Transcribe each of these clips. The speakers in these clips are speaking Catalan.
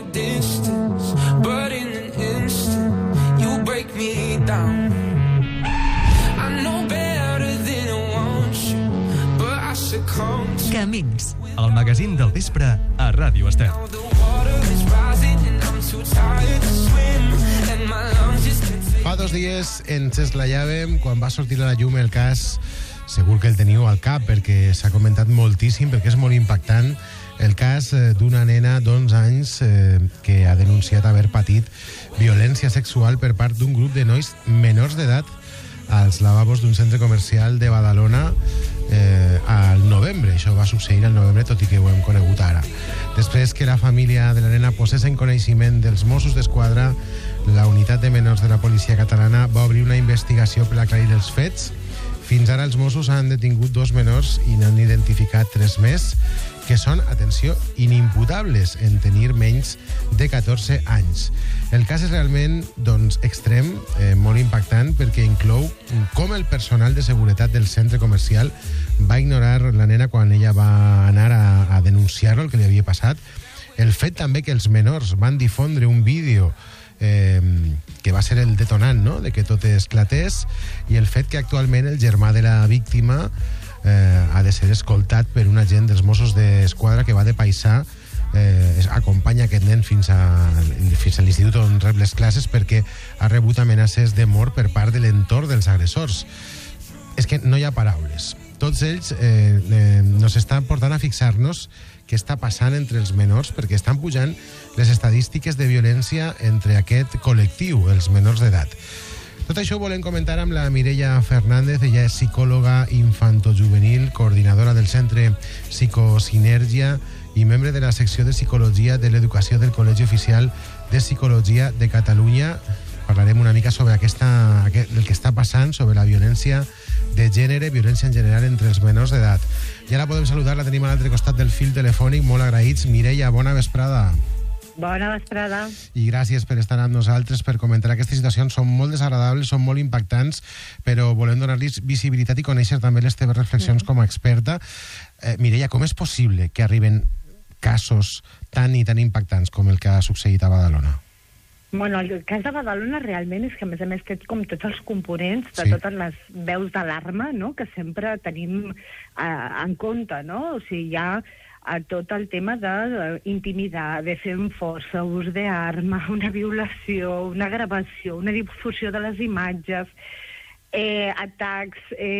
distance, but in an instant you break me down. I know better than I want you, but I succumb to Camins, el magazín del vespre a Ràdio Estel. now the water is rising and I'm too tired to swim and my lungs just can't take. Fa 2 dies ens esglaiàvem quan va sortir a la llum el cas, segur que el teniu al cap perquè s'ha comentat moltíssim, perquè és molt impactant, el cas d'una nena d'11 anys que ha denunciat haver patit violència sexual per part d'un grup de nois menors d'edat als lavabos d'un centre comercial de Badalona al novembre. Això va succeir al novembre, tot i que ho hem conegut ara. Després que la família de la nena posés en coneixement dels Mossos d'Esquadra, la unitat de menors de la policia catalana va obrir una investigació per aclarir els fets. Fins ara els Mossos han detingut 2 menors i n'han identificat 3 més, que són, atenció, inimputables en tenir menys de 14 anys. El cas és realment, doncs, extrem, molt impactant, perquè inclou com el personal de seguretat del centre comercial va ignorar la nena quan ella va anar a denunciar-lo, el que li havia passat. El fet també que els menors van difondre un vídeo que va ser el detonant, no?, de que tot esclatés, i el fet que actualment el germà de la víctima ha de ser escoltat per un agent dels Mossos d'Esquadra que va de paisà, acompanya aquest nen fins a l'institut on rep les classes perquè ha rebut amenaces de mort per part de l'entorn dels agressors. És que no hi ha paraules. Tots ells nos estan portant a fixar-nos què està passant entre els menors, perquè estan pujant les estadístiques de violència entre aquest col·lectiu, els menors d'edat. Tot això ho volem comentar amb la Mireia Fernández. Ella és psicòloga infantojuvenil, coordinadora del Centre Psicosinergia i membre de la secció de Psicologia de l'Educació del Col·legi Oficial de Psicologia de Catalunya. Parlarem una mica sobre el que està passant, sobre la violència de gènere, violència en general entre els menors d'edat. Ja la podem saludar, la tenim a l'altre costat del fil telefònic, molt agraïts. Mireia, bona vesprada. Bona vesprada. I gràcies per estar amb nosaltres, per comentar aquestes situacions. Són molt desagradables, són molt impactants, però volem donar-los visibilitat i conèixer també les teves reflexions com a experta. Mireia, com és possible que arriben casos tan i tan impactants com el que ha succeït a Badalona? Bueno, el cas de Badalona realment és que, a més, té com tots els components de totes les veus d'alarma, no?, que sempre tenim en compte, no? O sigui, hi ha tot el tema d'intimidar, de fer amb força, ús d'arma, una violació, una gravació, una difusió de les imatges, atacs,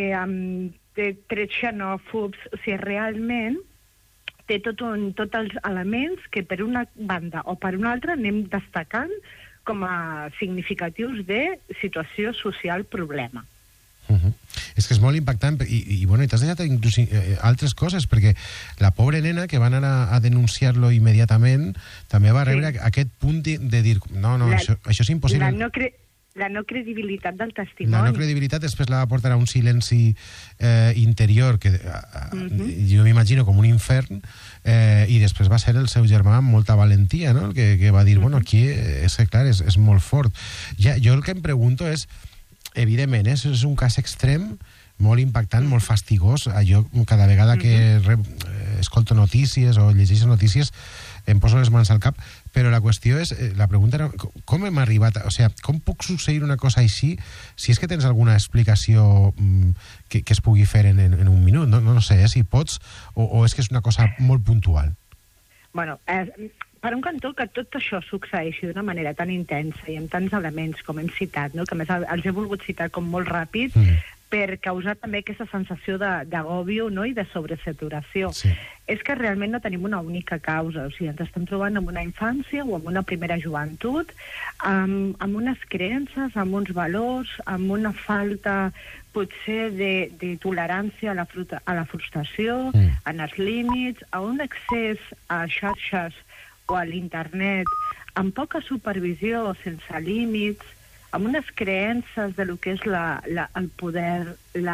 trets xenòfobs. O sigui, realment té tots els elements que per una banda o per una altra anem destacant com a significatius de situació social problema. És que és molt impactant i t'has deixat inclús altres coses, perquè la pobra nena que va anar a denunciar-lo immediatament també va rebre aquest punt de dir no, això és impossible. La no credibilitat del testimoni. La no credibilitat després la va portar a un silenci interior que jo m'imagino com un infern, i després va ser el seu germà amb molta valentia, no?, el que va dir, bueno, aquí és que clar, és molt fort. Jo el que em pregunto és, evidentment, és un cas extrem, molt impactant, molt fastigós. Jo cada vegada que escolto notícies o llegeixo notícies em poso les mans al cap, però la qüestió és, la pregunta era, com hem arribat, o sigui, com puc succeir una cosa així, si és que tens alguna explicació que es pugui fer en un minut, no sé, si pots, o és que és una cosa molt puntual? Bueno, per un cantó, que tot això succeeixi d'una manera tan intensa i amb tants elements com hem citat, no?, que a més els he volgut citar com molt ràpid, per causar també aquesta sensació d'agòbio, no?, i de sobresaturació. Sí. És que realment no tenim una única causa, o sigui, ens estem trobant en una infància o en una primera joventut, amb unes creences, amb uns valors, amb una falta potser de tolerància a la frustració, en els límits, a un accés a xarxes o a l'internet amb poca supervisió, sense límits, amb unes creences de lo que és el poder,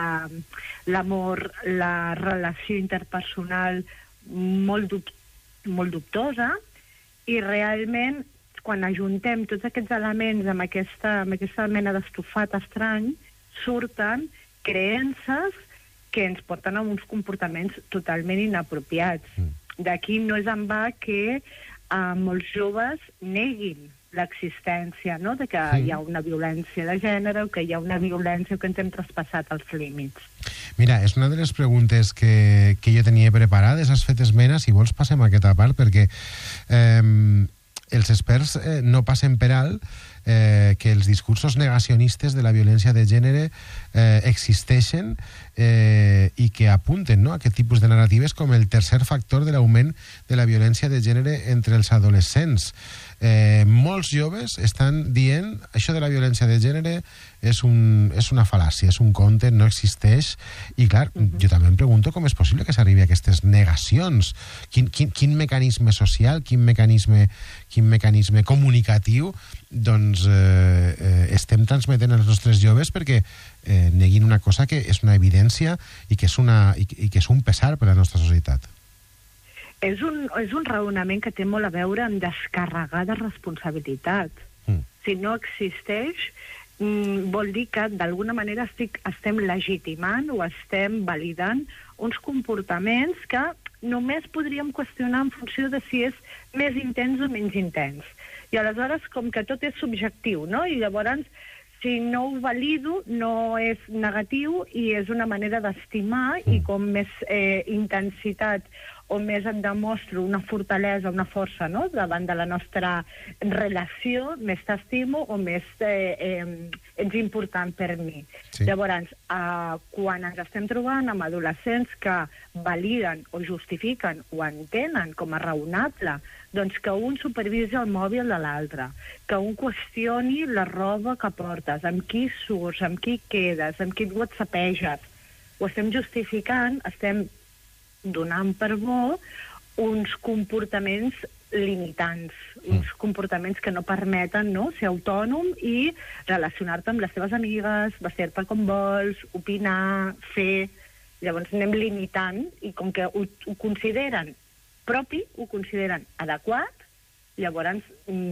l'amor, la relació interpersonal molt dubtosa, i realment, quan ajuntem tots aquests elements amb aquesta mena d'estofat estrany, surten creences que ens porten a uns comportaments totalment inapropiats. D'aquí no és en va que molts joves neguin l'existència, no?, de que hi ha una violència de gènere o que hi ha una violència o que ens hem traspassat els límits. Mira, és una de les preguntes que jo tenia preparades, has fet esmena, si vols passem a aquesta part, perquè els experts no passen per alt que els discursos negacionistes de la violència de gènere existeixen i que apunten, no?, a aquest tipus de narratives com el tercer factor de l'augment de la violència de gènere entre els adolescents. Molts joves estan dient això de la violència de gènere és una fal·làcia, és un conte, no existeix, i clar, jo també em pregunto com és possible que s'arribi a aquestes negacions. Quin mecanisme social, quin mecanisme comunicatiu doncs estem transmetent als nostres joves perquè neguin una cosa que és una evidència i que és un pesar per a la nostra societat. És un raonament que té molt a veure amb descarregar de responsabilitat. Si no existeix, vol dir que d'alguna manera estem legitimant o estem validant uns comportaments que només podríem qüestionar en funció de si és més intens o menys intens. I aleshores, com que tot és subjectiu, no? I llavors, si no ho valido, no és negatiu i és una manera d'estimar, i com més intensitat o més et demostro una fortalesa, una força, no?, davant de la nostra relació, més t'estimo o més ets important per mi. Sí. Llavors, quan ens estem trobant amb adolescents que validen o justifiquen o entenen com a raonable, doncs que un supervisa el mòbil de l'altre, que un qüestioni la roba que portes, amb qui surts, amb qui quedes, amb qui et whatsappeges, ho estem justificant, estem donant per bo uns comportaments limitants, uns comportaments que no permeten, no?, ser autònom i relacionar-te amb les teves amigues, vestir-te com vols, opinar, fer. Llavors anem limitant i com que ho consideren propi, ho consideren adequat, llavors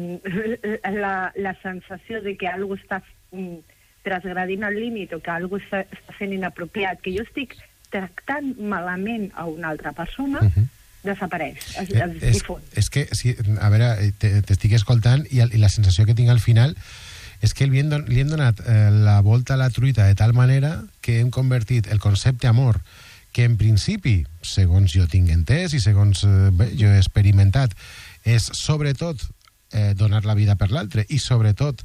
la sensació de que alguna cosa està transgredint el límit o que alguna cosa està sent inapropiat, que jo estic tractant malament a una altra persona, desapareix, es difon. És que, a veure, t'estic escoltant i la sensació que tinc al final és que li hem donat la volta a la truita de tal manera que hem convertit el concepte amor, que en principi, segons jo tinc entès i segons jo he experimentat, és sobretot donar la vida per l'altre i sobretot,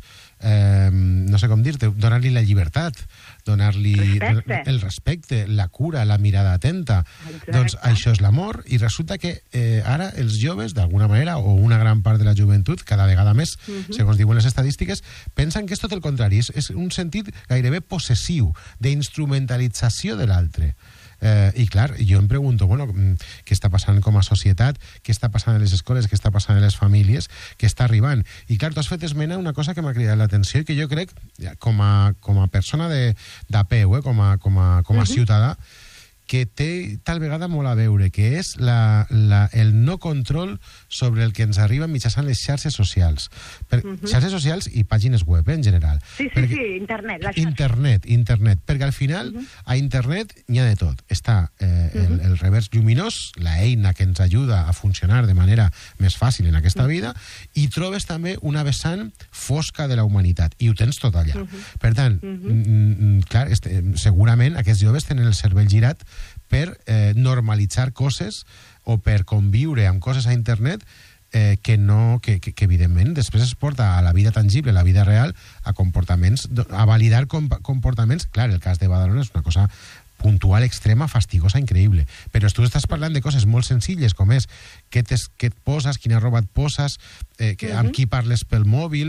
no sé com dir-te, donar-li la llibertat, donar-li el respecte, la cura, la mirada atenta. Exacte. Doncs això és l'amor, i resulta que ara els joves, d'alguna manera, o una gran part de la joventut, cada vegada més, segons diuen les estadístiques, pensen que és tot el contrari, és un sentit gairebé possessiu, d'instrumentalització de l'altre. I clar, jo em pregunto, bueno, què està passant com a societat, què està passant a les escoles, què està passant a les famílies, què està arribant. I clar, tu has fet esmena a una cosa que m'ha cridat l'atenció i que jo crec, com a persona de peu, com a ciutadà, que té tal vegada molt a veure, que és el no control sobre el que ens arriba mitjançant les xarxes socials. Xarxes socials i pàgines web, en general. Sí, internet. Internet, perquè al final a internet n'hi ha de tot. Està el revers lluminós, la eina que ens ajuda a funcionar de manera més fàcil en aquesta vida, i trobes també una vessant fosca de la humanitat, i ho tens tot allà. Per tant, clar, segurament aquests joves tenen el cervell girat per normalitzar coses o per conviure amb coses a internet que evidentment després es porta a la vida tangible, a la vida real, a comportaments, a validar comportaments. Clar, el cas de Badalona és una cosa puntual, extrema, fastigosa, increïble. Però tu estàs parlant de coses molt senzilles, com és què et poses, quina roba et poses, amb qui parles pel mòbil,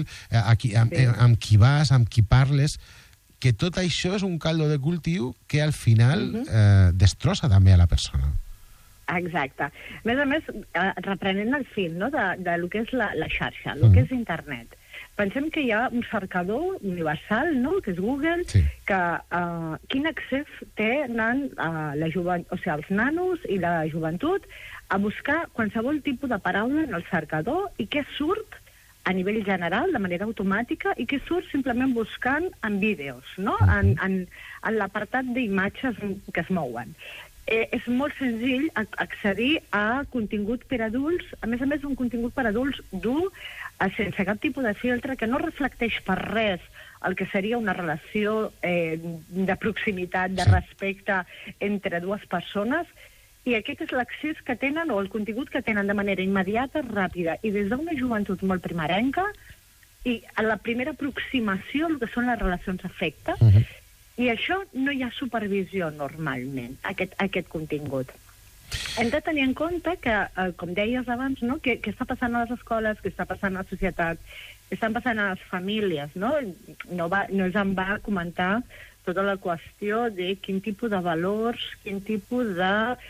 amb qui vas, amb qui parles, que tot això és un caldo de cultiu que al final destrossa també a la persona. Exacte. A més, reprenent el fil, no?, de lo que és la xarxa, el que és internet. Pensem que hi ha un cercador universal, no?, que és Google, que quin accés tenen els nanos i la joventut a buscar qualsevol tipus de paraula en el cercador i què surt a nivell general, de manera automàtica, i que surt simplement buscant en vídeos, no?, en l'apartat d'imatges que es mouen. és molt senzill accedir a contingut per adults, a més un contingut per adults dur, sense cap tipus de filtre, que no reflecteix per res el que seria una relació de proximitat, de respecte entre dues persones, i aquest és l'accés que tenen, o el contingut que tenen de manera immediata, ràpida, i des d'una joventut molt primerenca, i a la primera aproximació al que són les relacions d'afecte, i això no hi ha supervisió normalment, aquest contingut. Hem de tenir en compte que, com deies abans, no? Què està passant a les escoles, què està passant a la societat, què estan passant a les famílies, no? No ens en va comentar tota la qüestió de quin tipus de valors, quin tipus de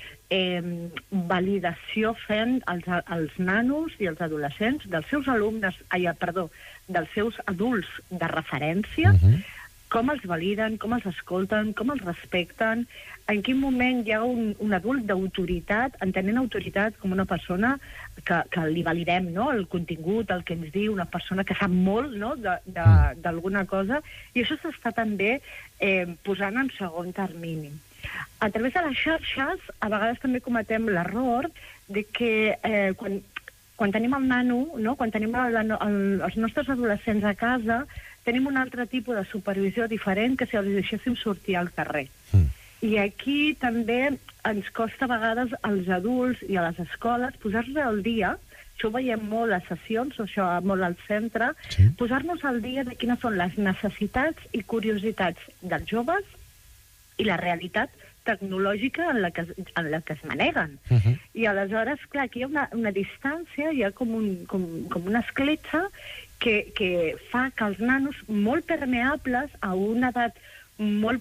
validació fem els nanos i els adolescents dels seus alumnes, dels seus adults de referència, com els validen, com els escolten, com els respecten, en quin moment hi ha un adult d'autoritat, entenent autoritat com una persona que li validem, no?, el contingut, el que ens diu, una persona que sap molt, no?, d'alguna cosa, i això s'està també posant en segon termini. A través de les xarxes, a vegades també cometem l'error de que quan tenim el nano, no?, quan tenim els nostres adolescents a casa, tenim un altre tipus de supervisió diferent que si els deixéssim sortir al carrer. I aquí també ens costa a vegades als adults i a les escoles posar-nos al dia, això ho veiem molt a sessions, això molt al centre, posar-nos al dia de quines són les necessitats i curiositats dels joves i la realitat tecnològica en la que es maneguen. I aleshores, clar, aquí hi ha una distància, hi ha com una escletxa que fa que els nanos molt permeables a una edat molt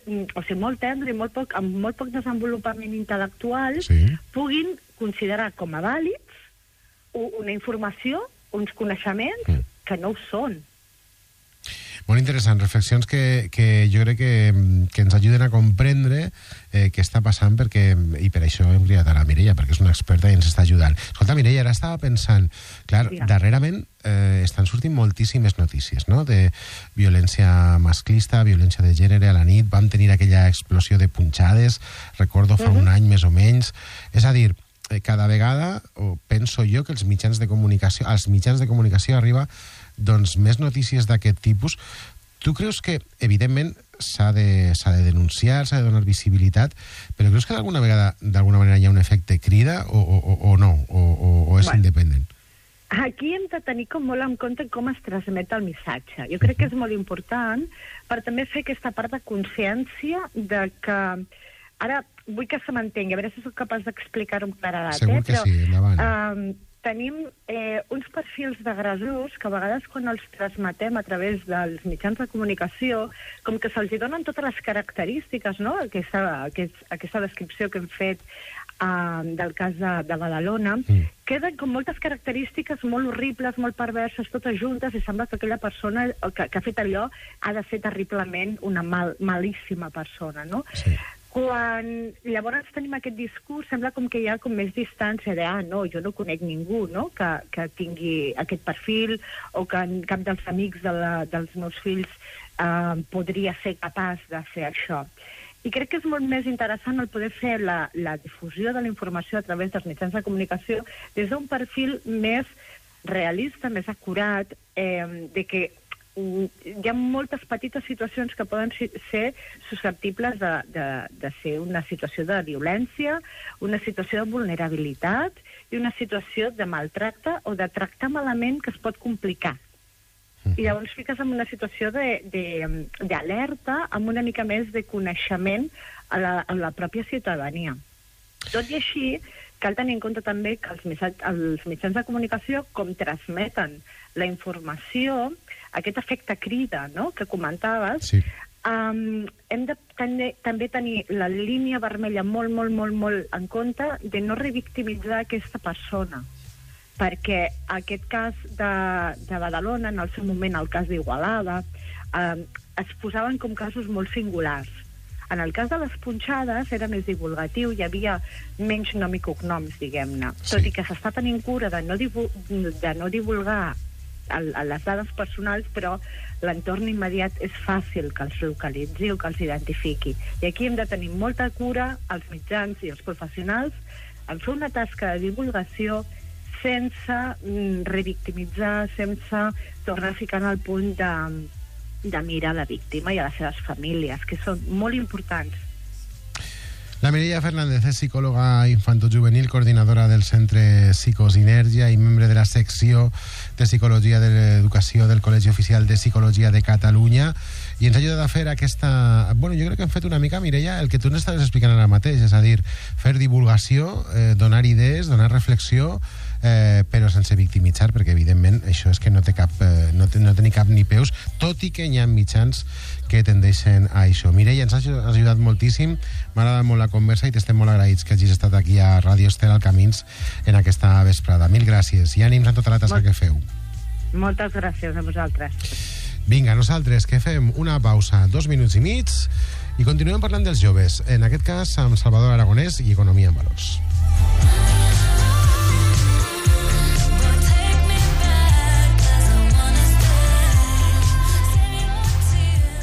tendre i amb molt poc desenvolupament intel·lectual puguin considerar com a vàlids una informació, uns coneixements que no ho són. Molt interessant, reflexions que jo crec que ens ajuden a comprendre què està passant, i per això hem cridat a la Mireia, perquè és una experta i ens està ajudant. Escolta, Mireia, ara estava pensant, clar, darrerament estan sortint moltíssimes notícies, no?, de violència masclista, violència de gènere a la nit, vam tenir aquella explosió de punxades, recordo fa un any més o menys, és a dir, cada vegada penso jo que als mitjans de comunicació arriba doncs més notícies d'aquest tipus. Tu creus que, evidentment, s'ha de denunciar, s'ha de donar visibilitat, però creus que d'alguna manera hi ha un efecte crida o no? O és independent? Aquí hem de tenir molt en compte com es transmet el missatge. Jo crec que és molt important per també fer aquesta part de consciència de que... Ara vull que se m'entengui, a veure si soc capaç d'explicar-ho amb claredat. Segur que sí, endavant. Tenim uns perfils d'agressors que a vegades quan els transmetem a través dels mitjans de comunicació, com que se'ls donen totes les característiques, no?, aquesta descripció que hem fet del cas de Badalona, queden com moltes característiques molt horribles, molt perverses, totes juntes, i sembla que aquella persona que ha fet allò ha de ser terriblement una malíssima persona, no? Sí. Quan llavors tenim aquest discurs, sembla com que hi ha com més distància de, no, jo no conec ningú, no?, que tingui aquest perfil, o que cap dels amics dels meus fills podria ser capaç de fer això. I crec que és molt més interessant el poder fer la difusió de la informació a través dels mitjans de comunicació des d'un perfil més realista, més acurat, de que hi ha moltes petites situacions que poden ser susceptibles de ser una situació de violència, una situació de vulnerabilitat i una situació de maltracte o de tractar malament que es pot complicar. I llavors fiques en una situació d'alerta amb una mica més de coneixement a la pròpia ciutadania. Tot i així, cal tenir en compte també que els mitjans de comunicació, com transmeten la informació, aquest efecte crida, no?, que comentaves, hem de també tenir la línia vermella molt, molt, molt, molt en compte de no revictimitzar aquesta persona, perquè aquest cas de Badalona, en el seu moment el cas d'Igualada, es posaven com casos molt singulars. En el cas de les punxades era més divulgatiu, hi havia menys nom i cognoms, diguem-ne. Tot i que s'està tenint cura de no divulgar les dades personals, però l'entorn immediat és fàcil que els localitzi o que els identifiqui. I aquí hem de tenir molta cura, els mitjans i els professionals, en fer una tasca de divulgació sense revictimitzar, sense tornar a ficar en el punt de mirar la víctima i a les seves famílies, que són molt importants. La Mireia Fernández és psicòloga infantojuvenil, coordinadora del Centre Psicosinergia i membre de la secció de Psicologia de l'Educació del Col·legi Oficial de Psicologia de Catalunya, i ens ha ajudat a fer aquesta... Bueno, jo crec que hem fet una mica, Mireia, el que tu ens estaves explicant ara mateix, és a dir, fer divulgació, donar idees, donar reflexió, però sense victimitzar, perquè evidentment això és que no té ni cap ni peus, tot i que hi ha mitjans que tendeixen a això. Mireia, ens has ajudat moltíssim, m'ha agradat molt la conversa i t'estem molt agraïts que hagis estat aquí a Ràdio Estel al Camins en aquesta vesprada. Mil gràcies i ànims a tota la tasca que feu. Moltes gràcies a vosaltres. Vinga, nosaltres que fem una pausa, 2 minuts i mig, i continuem parlant dels joves, en aquest cas amb Salvador Aragonès i Economia en Valors.